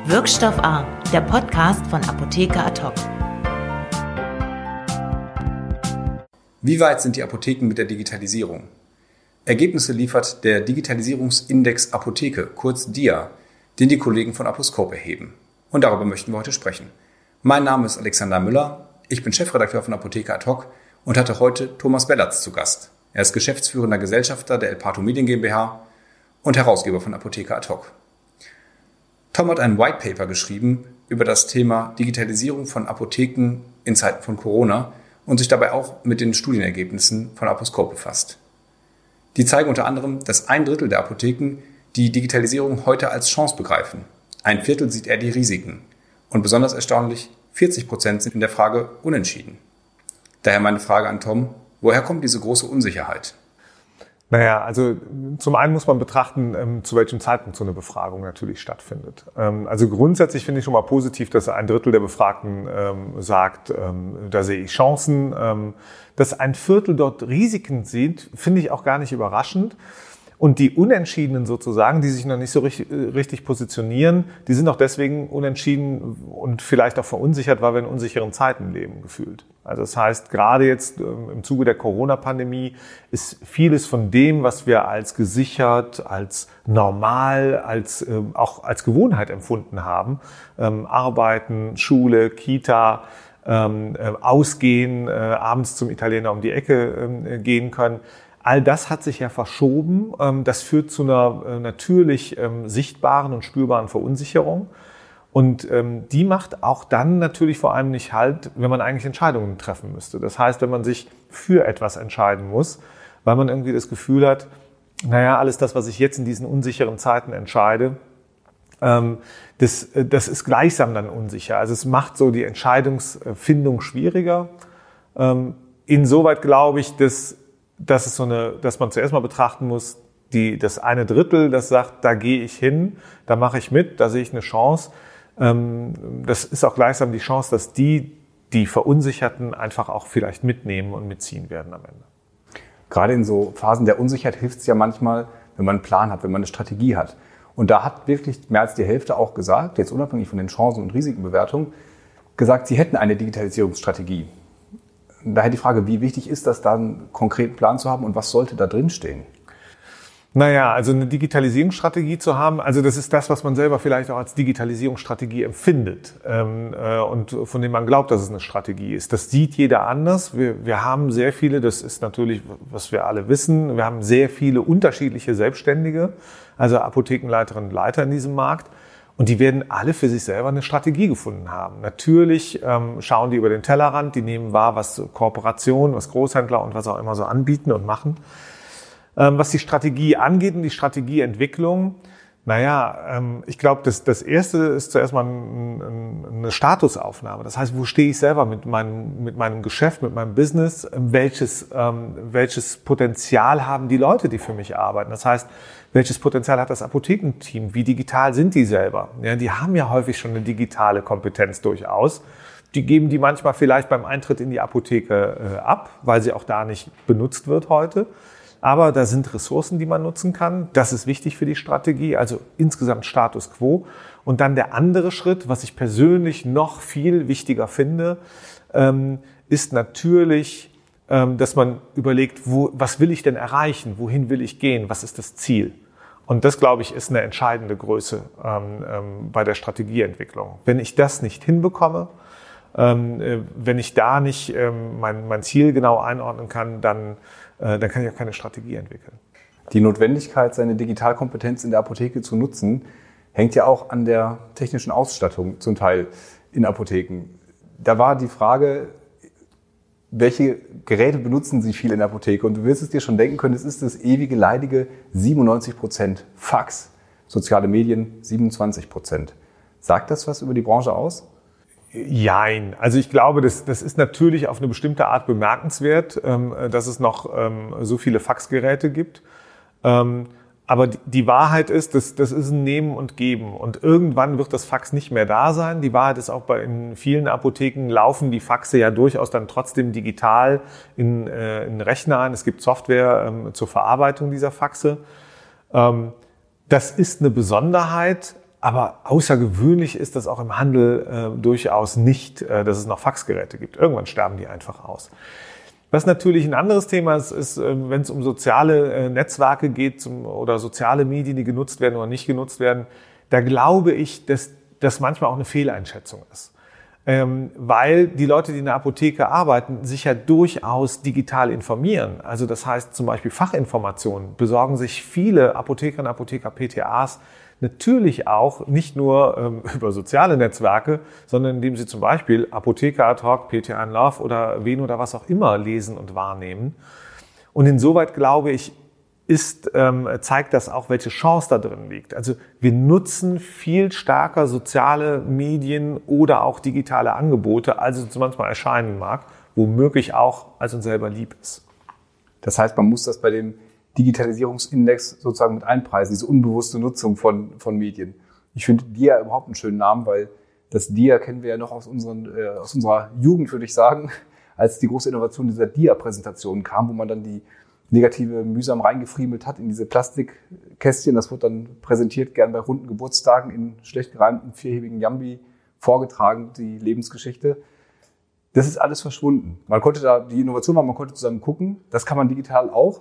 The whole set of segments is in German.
Wirkstoff A, der Podcast von Apotheker Ad-Hoc. Wie weit sind die Apotheken mit der Digitalisierung? Ergebnisse liefert der Digitalisierungsindex Apotheke, kurz DIA, den die Kollegen von Aposcope erheben. Und darüber möchten wir heute sprechen. Mein Name ist Alexander Müller, ich bin Chefredakteur von Apotheker Ad-Hoc und hatte heute Thomas Bellatz zu Gast. Er ist geschäftsführender Gesellschafter der Elpato Medien GmbH und Herausgeber von Apotheker Ad-Hoc. Tom hat ein White Paper geschrieben über das Thema Digitalisierung von Apotheken in Zeiten von Corona und sich dabei auch mit den Studienergebnissen von Aposcope befasst. Die zeigen unter anderem, dass 1/3 der Apotheken die Digitalisierung heute als Chance begreifen. 1/4 sieht eher die Risiken. Und besonders erstaunlich, 40% sind in der Frage unentschieden. Daher meine Frage an Tom: Woher kommt diese große Unsicherheit? Naja, also zum einen muss man betrachten, zu welchem Zeitpunkt so eine Befragung natürlich stattfindet. Also grundsätzlich finde ich schon mal positiv, dass 1/3 der Befragten sagt, da sehe ich Chancen. Dass 1/4 dort Risiken sieht, finde ich auch gar nicht überraschend. Und die Unentschiedenen sozusagen, die sich noch nicht so richtig positionieren, die sind auch deswegen unentschieden und vielleicht auch verunsichert, weil wir in unsicheren Zeiten leben, gefühlt. Also das heißt, gerade jetzt im Zuge der Corona-Pandemie ist vieles von dem, was wir als gesichert, als normal, auch als Gewohnheit empfunden haben, Arbeiten, Schule, Kita, ausgehen, abends zum Italiener um die Ecke gehen können. All das hat sich ja verschoben. Das führt zu einer natürlich sichtbaren und spürbaren Verunsicherung. Und die macht auch dann natürlich vor allem nicht Halt, wenn man eigentlich Entscheidungen treffen müsste. Das heißt, wenn man sich für etwas entscheiden muss, weil man irgendwie das Gefühl hat, naja, alles das, was ich jetzt in diesen unsicheren Zeiten entscheide, das ist gleichsam dann unsicher. Also es macht so die Entscheidungsfindung schwieriger. Insoweit glaube ich, dass man zuerst mal betrachten muss, das 1/3, das sagt, da gehe ich hin, da mache ich mit, da sehe ich eine Chance. Das ist auch gleichsam die Chance, dass die Verunsicherten einfach auch vielleicht mitnehmen und mitziehen werden am Ende. Gerade in so Phasen der Unsicherheit hilft es ja manchmal, wenn man einen Plan hat, wenn man eine Strategie hat. Und da hat wirklich mehr als die Hälfte auch gesagt, jetzt unabhängig von den Chancen- und Risikenbewertungen, gesagt, sie hätten eine Digitalisierungsstrategie. Daher die Frage, wie wichtig ist das, da einen konkreten Plan zu haben und was sollte da drin stehen? Naja, also eine Digitalisierungsstrategie zu haben, also das ist das, was man selber vielleicht auch als Digitalisierungsstrategie empfindet und von dem man glaubt, dass es eine Strategie ist. Das sieht jeder anders. Wir haben sehr viele, das ist natürlich, was wir alle wissen, wir haben sehr viele unterschiedliche Selbstständige, also Apothekenleiterinnen und Leiter in diesem Markt. Und die werden alle für sich selber eine Strategie gefunden haben. Natürlich schauen die über den Tellerrand, die nehmen wahr, was Kooperationen, was Großhändler und was auch immer so anbieten und machen. Was die Strategie angeht und die Strategieentwicklung, ich glaube, das Erste ist zuerst mal eine Statusaufnahme. Das heißt, wo stehe ich selber mit meinem Geschäft, mit meinem Business? Welches Potenzial haben die Leute, die für mich arbeiten? Das heißt, welches Potenzial hat das Apothekenteam? Wie digital sind die selber? Ja, die haben ja häufig schon eine digitale Kompetenz durchaus. Die geben die manchmal vielleicht beim Eintritt in die Apotheke ab, weil sie auch da nicht benutzt wird heute. Aber da sind Ressourcen, die man nutzen kann. Das ist wichtig für die Strategie, also insgesamt Status quo. Und dann der andere Schritt, was ich persönlich noch viel wichtiger finde, ist natürlich, dass man überlegt, was will ich denn erreichen? Wohin will ich gehen? Was ist das Ziel? Und das, glaube ich, ist eine entscheidende Größe bei der Strategieentwicklung. Wenn ich das nicht hinbekomme, wenn ich da nicht mein Ziel genau einordnen kann, dann kann ich auch keine Strategie entwickeln. Die Notwendigkeit, seine Digitalkompetenz in der Apotheke zu nutzen, hängt ja auch an der technischen Ausstattung zum Teil in Apotheken. Da war die Frage, welche Geräte benutzen Sie viel in der Apotheke? Und du wirst es dir schon denken können, es ist das ewige, leidige 97% Fax. Soziale Medien 27%. Sagt das was über die Branche aus? Jein. Also ich glaube, das ist natürlich auf eine bestimmte Art bemerkenswert, dass es noch so viele Faxgeräte gibt. Aber die Wahrheit ist, das ist ein Nehmen und Geben. Und irgendwann wird das Fax nicht mehr da sein. Die Wahrheit ist auch, in vielen Apotheken laufen die Faxe ja durchaus dann trotzdem digital in Rechner ein. Es gibt Software zur Verarbeitung dieser Faxe. Das ist eine Besonderheit, Aber außergewöhnlich ist das auch im Handel durchaus nicht, dass es noch Faxgeräte gibt. Irgendwann sterben die einfach aus. Was natürlich ein anderes Thema ist, wenn es um soziale Netzwerke geht oder soziale Medien, die genutzt werden oder nicht genutzt werden. Da glaube ich, dass das manchmal auch eine Fehleinschätzung ist. Weil die Leute, die in der Apotheke arbeiten, sich ja durchaus digital informieren. Also das heißt zum Beispiel Fachinformationen besorgen sich viele Apotheker und Apotheker PTAs natürlich auch nicht nur über soziale Netzwerke, sondern indem sie zum Beispiel Apotheker ad hoc, PTA in Love oder wen oder was auch immer lesen und wahrnehmen. Und insoweit glaube ich, zeigt das auch, welche Chance da drin liegt. Also wir nutzen viel stärker soziale Medien oder auch digitale Angebote, als es uns manchmal erscheinen mag, womöglich auch, als uns selber lieb ist. Das heißt, man muss das bei dem Digitalisierungsindex sozusagen mit einpreisen, diese unbewusste Nutzung von Medien. Ich finde DIA überhaupt einen schönen Namen, weil das DIA kennen wir ja noch aus unserer Jugend, würde ich sagen, als die große Innovation dieser DIA-Präsentation kam, wo man dann die Negative mühsam reingefriemelt hat in diese Plastikkästchen. Das wird dann präsentiert, gern bei runden Geburtstagen in schlecht gereimten, vierhebigen Jambi vorgetragen, die Lebensgeschichte. Das ist alles verschwunden. Die Innovation war, man konnte zusammen gucken. Das kann man digital auch.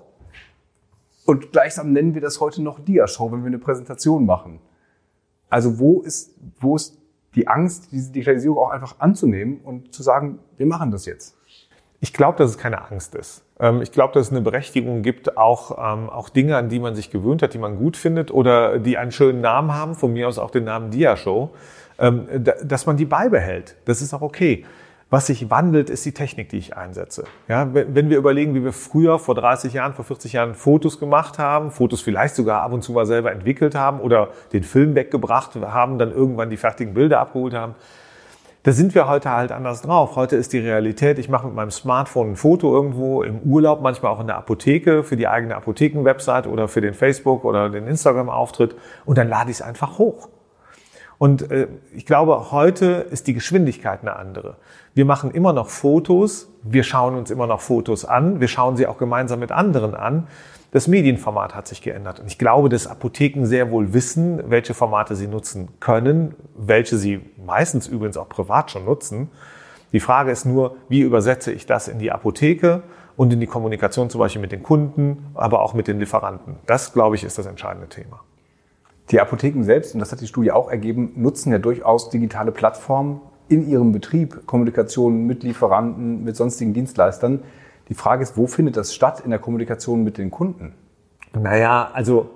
Und gleichsam nennen wir das heute noch Dia-Show, wenn wir eine Präsentation machen. Also wo ist die Angst, diese Digitalisierung auch einfach anzunehmen und zu sagen, wir machen das jetzt? Ich glaube, dass es keine Angst ist. Ich glaube, dass es eine Berechtigung gibt, auch Dinge, an die man sich gewöhnt hat, die man gut findet oder die einen schönen Namen haben, von mir aus auch den Namen Dia-Show, dass man die beibehält. Das ist auch okay. Was sich wandelt, ist die Technik, die ich einsetze. Ja, wenn wir überlegen, wie wir früher vor 30 Jahren, vor 40 Jahren Fotos gemacht haben, Fotos vielleicht sogar ab und zu mal selber entwickelt haben oder den Film weggebracht haben, dann irgendwann die fertigen Bilder abgeholt haben, da sind wir heute halt anders drauf. Heute ist die Realität, ich mache mit meinem Smartphone ein Foto irgendwo im Urlaub, manchmal auch in der Apotheke, für die eigene Apotheken-Website oder für den Facebook- oder den Instagram-Auftritt und dann lade ich es einfach hoch. Und ich glaube, heute ist die Geschwindigkeit eine andere. Wir machen immer noch Fotos, wir schauen uns immer noch Fotos an, wir schauen sie auch gemeinsam mit anderen an. Das Medienformat hat sich geändert. Und ich glaube, dass Apotheken sehr wohl wissen, welche Formate sie nutzen können, welche sie meistens übrigens auch privat schon nutzen. Die Frage ist nur, wie übersetze ich das in die Apotheke und in die Kommunikation zum Beispiel mit den Kunden, aber auch mit den Lieferanten. Das, glaube ich, ist das entscheidende Thema. Die Apotheken selbst, und das hat die Studie auch ergeben, nutzen ja durchaus digitale Plattformen in ihrem Betrieb, Kommunikation mit Lieferanten, mit sonstigen Dienstleistern. Die Frage ist, wo findet das statt in der Kommunikation mit den Kunden? Naja, also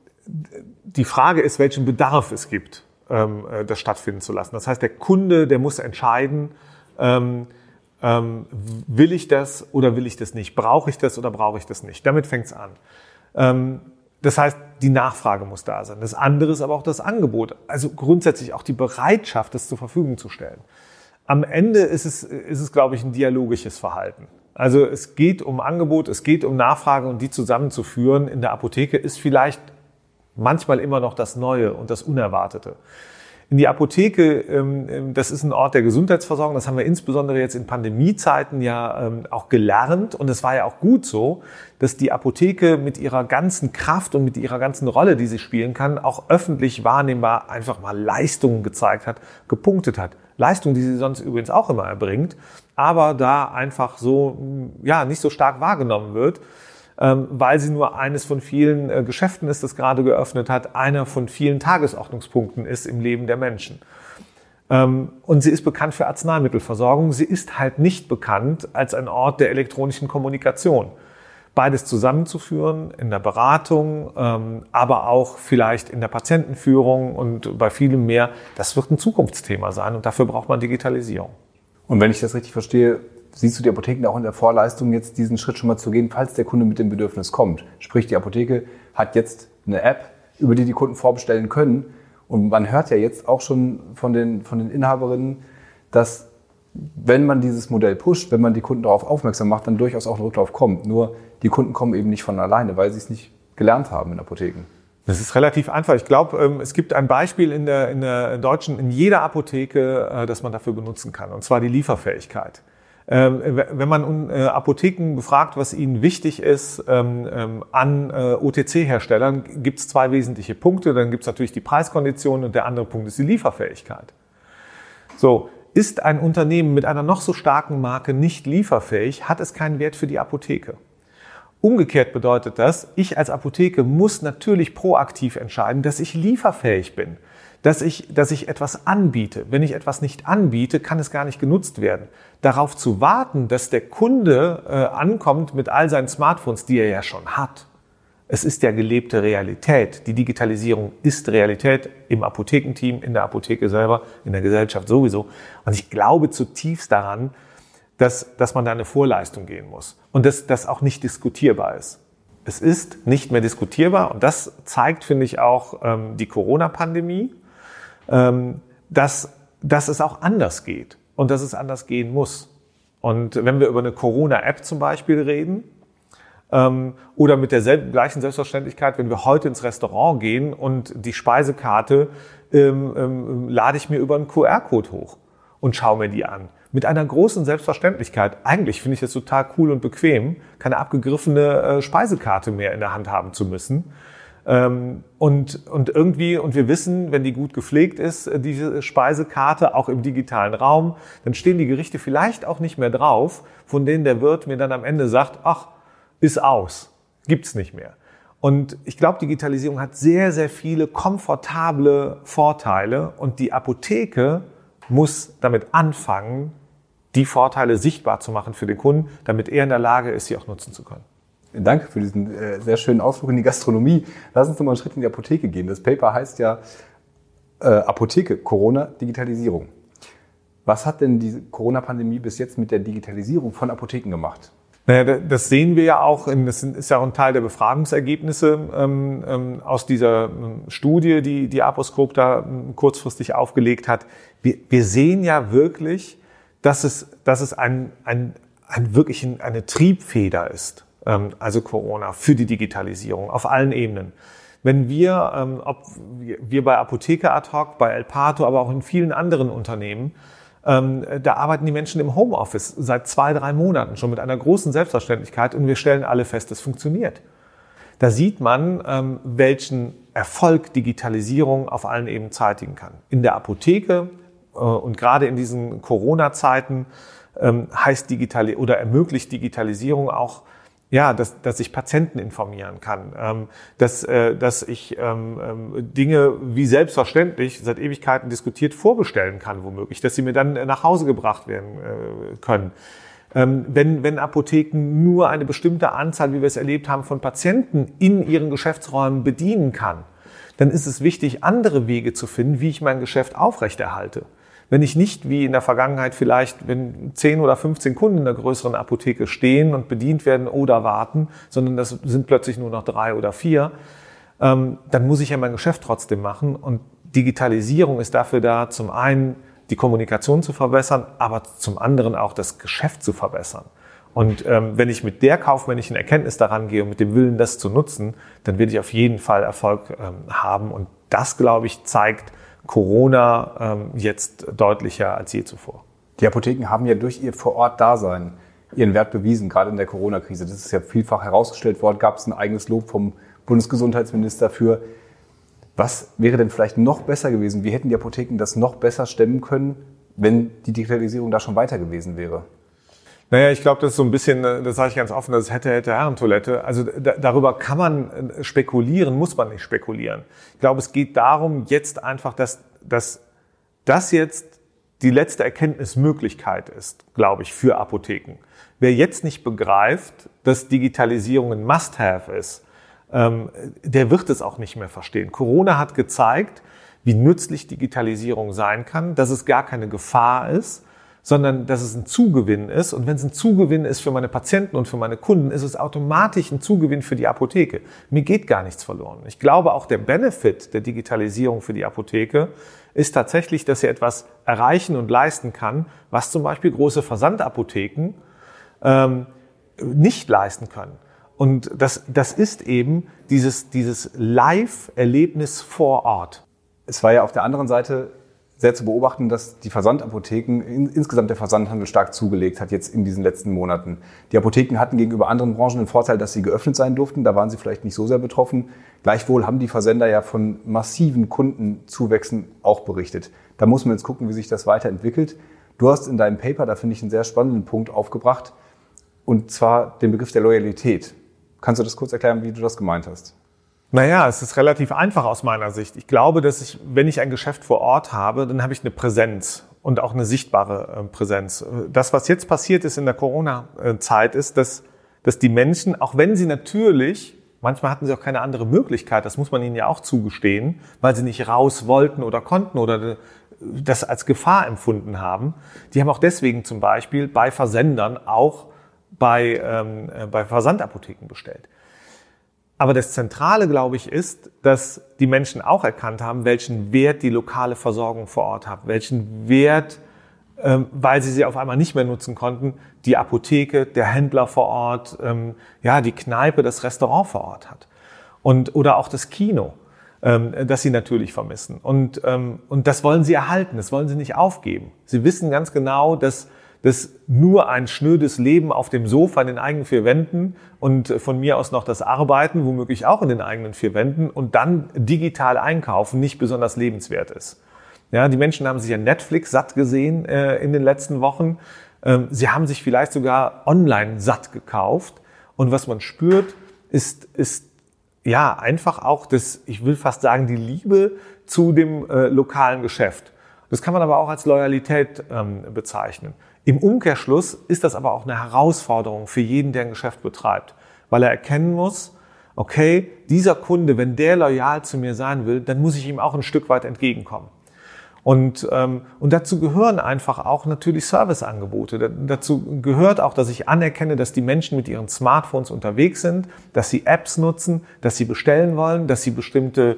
die Frage ist, welchen Bedarf es gibt, das stattfinden zu lassen. Das heißt, der Kunde, der muss entscheiden, will ich das oder will ich das nicht? Brauche ich das oder brauche ich das nicht? Damit fängt es an. Das heißt, die Nachfrage muss da sein. Das andere ist aber auch das Angebot. Also grundsätzlich auch die Bereitschaft, das zur Verfügung zu stellen. Am Ende ist es, glaube ich, ein dialogisches Verhalten. Also es geht um Angebot, es geht um Nachfrage und die zusammenzuführen in der Apotheke ist vielleicht manchmal immer noch das Neue und das Unerwartete. In die Apotheke, das ist ein Ort der Gesundheitsversorgung, das haben wir insbesondere jetzt in Pandemiezeiten ja auch gelernt und es war ja auch gut so, dass die Apotheke mit ihrer ganzen Kraft und mit ihrer ganzen Rolle, die sie spielen kann, auch öffentlich wahrnehmbar einfach mal Leistungen gezeigt hat, gepunktet hat. Leistungen, die sie sonst übrigens auch immer erbringt, aber da einfach so, ja, nicht so stark wahrgenommen wird, weil sie nur eines von vielen Geschäften ist, das gerade geöffnet hat, einer von vielen Tagesordnungspunkten ist im Leben der Menschen. Und sie ist bekannt für Arzneimittelversorgung. Sie ist halt nicht bekannt als ein Ort der elektronischen Kommunikation. Beides zusammenzuführen in der Beratung, aber auch vielleicht in der Patientenführung und bei vielem mehr, das wird ein Zukunftsthema sein und dafür braucht man Digitalisierung. Und wenn ich das richtig verstehe, siehst du die Apotheken auch in der Vorleistung, jetzt diesen Schritt schon mal zu gehen, falls der Kunde mit dem Bedürfnis kommt? Sprich, die Apotheke hat jetzt eine App, über die Kunden vorbestellen können. Und man hört ja jetzt auch schon von den Inhaberinnen, dass wenn man dieses Modell pusht, wenn man die Kunden darauf aufmerksam macht, dann durchaus auch ein Rücklauf kommt. Nur die Kunden kommen eben nicht von alleine, weil sie es nicht gelernt haben in Apotheken. Das ist relativ einfach. Ich glaube, es gibt ein Beispiel in der deutschen, in jeder Apotheke, das man dafür benutzen kann, und zwar die Lieferfähigkeit. Wenn man Apotheken befragt, was ihnen wichtig ist an OTC-Herstellern, gibt es 2 wesentliche Punkte. Dann gibt es natürlich die Preiskonditionen und der andere Punkt ist die Lieferfähigkeit. So, ist ein Unternehmen mit einer noch so starken Marke nicht lieferfähig, hat es keinen Wert für die Apotheke. Umgekehrt bedeutet das, ich als Apotheke muss natürlich proaktiv entscheiden, dass ich lieferfähig bin. Dass ich etwas anbiete. Wenn ich etwas nicht anbiete, kann es gar nicht genutzt werden. Darauf zu warten, dass der Kunde ankommt mit all seinen Smartphones, die er ja schon hat. Es ist ja gelebte Realität. Die Digitalisierung ist Realität im Apothekenteam, in der Apotheke selber, in der Gesellschaft sowieso. Und ich glaube zutiefst daran, dass man da eine Vorleistung gehen muss und dass das auch nicht diskutierbar ist. Es ist nicht mehr diskutierbar und das zeigt, finde ich, auch die Corona-Pandemie, dass es auch anders geht und dass es anders gehen muss. Und wenn wir über eine Corona-App zum Beispiel reden oder mit der gleichen Selbstverständlichkeit, wenn wir heute ins Restaurant gehen und die Speisekarte lade ich mir über einen QR-Code hoch und schaue mir die an. Mit einer großen Selbstverständlichkeit. Eigentlich finde ich es total cool und bequem, keine abgegriffene Speisekarte mehr in der Hand haben zu müssen. Und wir wissen, wenn die gut gepflegt ist, diese Speisekarte, auch im digitalen Raum, dann stehen die Gerichte vielleicht auch nicht mehr drauf, von denen der Wirt mir dann am Ende sagt, ach, ist aus, gibt's nicht mehr. Und ich glaube, Digitalisierung hat sehr, sehr viele komfortable Vorteile und die Apotheke muss damit anfangen, die Vorteile sichtbar zu machen für den Kunden, damit er in der Lage ist, sie auch nutzen zu können. Danke für diesen sehr schönen Ausflug in die Gastronomie. Lass uns noch mal einen Schritt in die Apotheke gehen. Das Paper heißt ja Apotheke, Corona, Digitalisierung. Was hat denn die Corona-Pandemie bis jetzt mit der Digitalisierung von Apotheken gemacht? Naja, das sehen wir ja auch, das ist ja auch ein Teil der Befragungsergebnisse aus dieser Studie, die Aposcope da kurzfristig aufgelegt hat. Wir sehen ja wirklich, dass es wirklich eine Triebfeder ist. Also Corona, für die Digitalisierung auf allen Ebenen. Wenn wir, ob wir bei Apotheker ad hoc, bei Elpato, aber auch in vielen anderen Unternehmen, da arbeiten die Menschen im Homeoffice seit 2-3 Monaten schon mit einer großen Selbstverständlichkeit und wir stellen alle fest, es funktioniert. Da sieht man, welchen Erfolg Digitalisierung auf allen Ebenen zeitigen kann. In der Apotheke und gerade in diesen Corona-Zeiten ermöglicht Digitalisierung auch, ja, dass ich Patienten informieren kann, dass ich Dinge wie selbstverständlich, seit Ewigkeiten diskutiert, vorbestellen kann womöglich, dass sie mir dann nach Hause gebracht werden können. Wenn Apotheken nur eine bestimmte Anzahl, wie wir es erlebt haben, von Patienten in ihren Geschäftsräumen bedienen kann, dann ist es wichtig, andere Wege zu finden, wie ich mein Geschäft aufrechterhalte. Wenn ich nicht wie in der Vergangenheit vielleicht, wenn 10 oder 15 Kunden in der größeren Apotheke stehen und bedient werden oder warten, sondern das sind plötzlich nur noch 3 oder 4, dann muss ich ja mein Geschäft trotzdem machen. Und Digitalisierung ist dafür da, zum einen die Kommunikation zu verbessern, aber zum anderen auch das Geschäft zu verbessern. Und wenn ich mit der kaufmännischen Erkenntnis daran gehe und mit dem Willen, das zu nutzen, dann werde ich auf jeden Fall Erfolg haben. Und das, glaube ich, zeigt Corona jetzt deutlicher als je zuvor. Die Apotheken haben ja durch ihr Vor-Ort-Dasein ihren Wert bewiesen, gerade in der Corona-Krise. Das ist ja vielfach herausgestellt worden, gab es ein eigenes Lob vom Bundesgesundheitsminister für. Was wäre denn vielleicht noch besser gewesen? Wie hätten die Apotheken das noch besser stemmen können, wenn die Digitalisierung da schon weiter gewesen wäre? Naja, ich glaube, das ist so ein bisschen, das sage ich ganz offen, das hätte Herrentoilette. Also darüber kann man spekulieren, muss man nicht spekulieren. Ich glaube, es geht darum, jetzt einfach, dass das jetzt die letzte Erkenntnismöglichkeit ist, glaube ich, für Apotheken. Wer jetzt nicht begreift, dass Digitalisierung ein Must-Have ist, der wird es auch nicht mehr verstehen. Corona hat gezeigt, wie nützlich Digitalisierung sein kann, dass es gar keine Gefahr ist, sondern dass es ein Zugewinn ist. Und wenn es ein Zugewinn ist für meine Patienten und für meine Kunden, ist es automatisch ein Zugewinn für die Apotheke. Mir geht gar nichts verloren. Ich glaube, auch der Benefit der Digitalisierung für die Apotheke ist tatsächlich, dass sie etwas erreichen und leisten kann, was zum Beispiel große Versandapotheken nicht leisten können. Und das ist eben dieses Live-Erlebnis vor Ort. Es war ja auf der anderen Seite sehr zu beobachten, dass die Versandapotheken, insgesamt der Versandhandel stark zugelegt hat jetzt in diesen letzten Monaten. Die Apotheken hatten gegenüber anderen Branchen den Vorteil, dass sie geöffnet sein durften. Da waren sie vielleicht nicht so sehr betroffen. Gleichwohl haben die Versender ja von massiven Kundenzuwächsen auch berichtet. Da muss man jetzt gucken, wie sich das weiterentwickelt. Du hast in deinem Paper, da finde ich einen sehr spannenden Punkt aufgebracht, und zwar den Begriff der Loyalität. Kannst du das kurz erklären, wie du das gemeint hast? Naja, es ist relativ einfach aus meiner Sicht. Ich glaube, dass wenn ich ein Geschäft vor Ort habe, dann habe ich eine Präsenz und auch eine sichtbare Präsenz. Das, was jetzt passiert ist in der Corona-Zeit, ist, dass die Menschen, auch wenn sie natürlich, manchmal hatten sie auch keine andere Möglichkeit, das muss man ihnen ja auch zugestehen, weil sie nicht raus wollten oder konnten oder das als Gefahr empfunden haben, die haben auch deswegen zum Beispiel bei Versendern auch bei Versandapotheken bestellt. Aber das Zentrale, glaube ich, ist, dass die Menschen auch erkannt haben, welchen Wert die lokale Versorgung vor Ort hat, welchen Wert, weil sie auf einmal nicht mehr nutzen konnten, die Apotheke, der Händler vor Ort, die Kneipe, das Restaurant vor Ort hat. Oder auch das Kino, das sie natürlich vermissen. Und das wollen sie erhalten, das wollen sie nicht aufgeben. Sie wissen ganz genau, dass nur ein schnödes Leben auf dem Sofa in den eigenen vier Wänden und von mir aus noch das Arbeiten, womöglich auch in den eigenen vier Wänden und dann digital einkaufen nicht besonders lebenswert ist. Ja, die Menschen haben sich ja Netflix satt gesehen in den letzten Wochen. Sie haben sich vielleicht sogar online satt gekauft. Und was man spürt, ist ja einfach auch ich will fast sagen, die Liebe zu dem lokalen Geschäft. Das kann man aber auch als Loyalität bezeichnen. Im Umkehrschluss ist das aber auch eine Herausforderung für jeden, der ein Geschäft betreibt, weil er erkennen muss, okay, dieser Kunde, wenn der loyal zu mir sein will, dann muss ich ihm auch ein Stück weit entgegenkommen. Und dazu gehören einfach auch natürlich Serviceangebote. Dazu gehört auch, dass ich anerkenne, dass die Menschen mit ihren Smartphones unterwegs sind, dass sie Apps nutzen, dass sie bestellen wollen, dass sie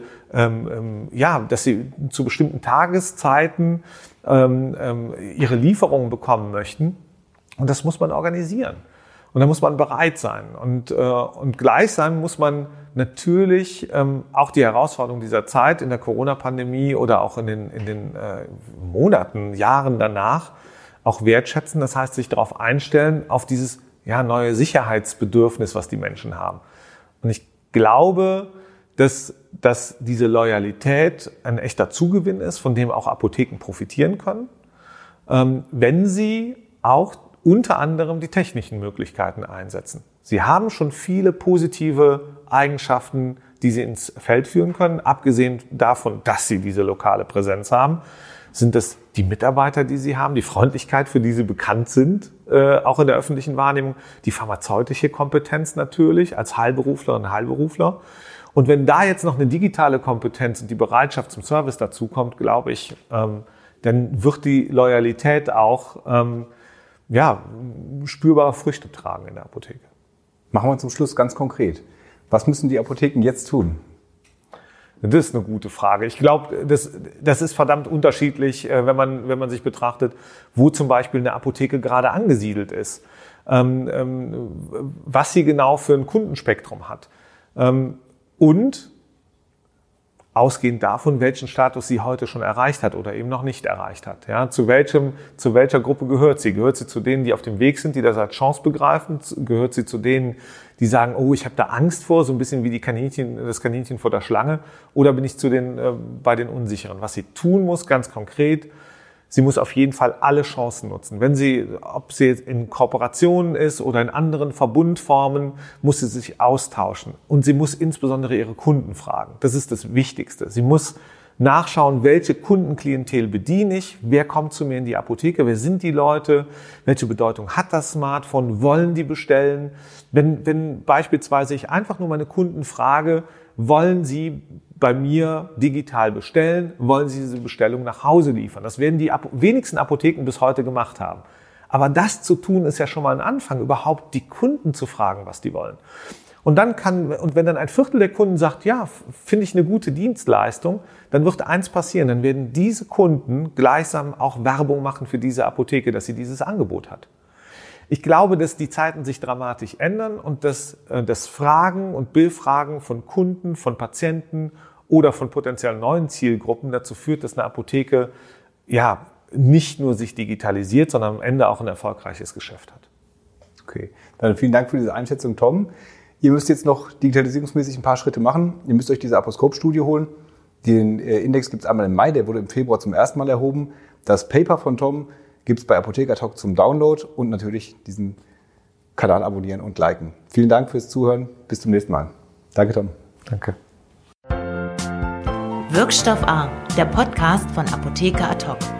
dass sie zu bestimmten Tageszeiten ihre Lieferungen bekommen möchten. Und das muss man organisieren. Und da muss man bereit sein. Und gleichsam muss man natürlich auch die Herausforderung dieser Zeit in der Corona-Pandemie oder auch in den Monaten, Jahren danach auch wertschätzen. Das heißt, sich darauf einstellen, auf dieses neue Sicherheitsbedürfnis, was die Menschen haben. Und ich glaube, dass diese Loyalität ein echter Zugewinn ist, von dem auch Apotheken profitieren können, wenn sie auch unter anderem die technischen Möglichkeiten einsetzen. Sie haben schon viele positive Eigenschaften, die sie ins Feld führen können. Abgesehen davon, dass sie diese lokale Präsenz haben, sind es die Mitarbeiter, die sie haben, die Freundlichkeit, für die sie bekannt sind, auch in der öffentlichen Wahrnehmung, die pharmazeutische Kompetenz natürlich als Heilberuflerinnen und Heilberufler. Und wenn da jetzt noch eine digitale Kompetenz und die Bereitschaft zum Service dazukommt, glaube ich, dann wird die Loyalität auch spürbare Früchte tragen in der Apotheke. Machen wir zum Schluss ganz konkret. Was müssen die Apotheken jetzt tun? Das ist eine gute Frage. Ich glaube, das ist verdammt unterschiedlich, wenn man sich betrachtet, wo zum Beispiel eine Apotheke gerade angesiedelt ist, was sie genau für ein Kundenspektrum hat und ausgehend davon, welchen Status sie heute schon erreicht hat oder eben noch nicht erreicht hat. Ja, zu welcher Gruppe gehört sie? Gehört sie zu denen, die auf dem Weg sind, die das als Chance begreifen? Gehört sie zu denen, die sagen, oh, ich habe da Angst vor, so ein bisschen wie das Kaninchen vor der Schlange? Oder bin ich bei den Unsicheren? Was sie tun muss, ganz konkret, sie muss auf jeden Fall alle Chancen nutzen. Ob sie in Kooperationen ist oder in anderen Verbundformen, muss sie sich austauschen. Und sie muss insbesondere ihre Kunden fragen. Das ist das Wichtigste. Sie muss nachschauen, welche Kundenklientel bediene ich, wer kommt zu mir in die Apotheke, wer sind die Leute, welche Bedeutung hat das Smartphone, wollen die bestellen. Wenn beispielsweise ich einfach nur meine Kunden frage, wollen sie bei mir digital bestellen, wollen sie diese Bestellung nach Hause liefern. Das werden die wenigsten Apotheken bis heute gemacht haben. Aber das zu tun, ist ja schon mal ein Anfang, überhaupt die Kunden zu fragen, was die wollen. Und wenn dann ein Viertel der Kunden sagt, ja, finde ich eine gute Dienstleistung, dann wird eins passieren, dann werden diese Kunden gleichsam auch Werbung machen für diese Apotheke, dass sie dieses Angebot hat. Ich glaube, dass die Zeiten sich dramatisch ändern und dass das Fragen und Befragen von Kunden, von Patienten oder von potenziell neuen Zielgruppen dazu führt, dass eine Apotheke nicht nur sich digitalisiert, sondern am Ende auch ein erfolgreiches Geschäft hat. Okay, dann vielen Dank für diese Einschätzung, Tom. Ihr müsst jetzt noch digitalisierungsmäßig ein paar Schritte machen. Ihr müsst euch diese Aposcope-Studie holen. Den Index gibt es einmal im Mai, der wurde im Februar zum ersten Mal erhoben. Das Paper von Tom gibt es bei Apotheker Talk zum Download und natürlich diesen Kanal abonnieren und liken. Vielen Dank fürs Zuhören. Bis zum nächsten Mal. Danke, Tom. Danke. Wirkstoff A, der Podcast von Apotheker Ad hoc.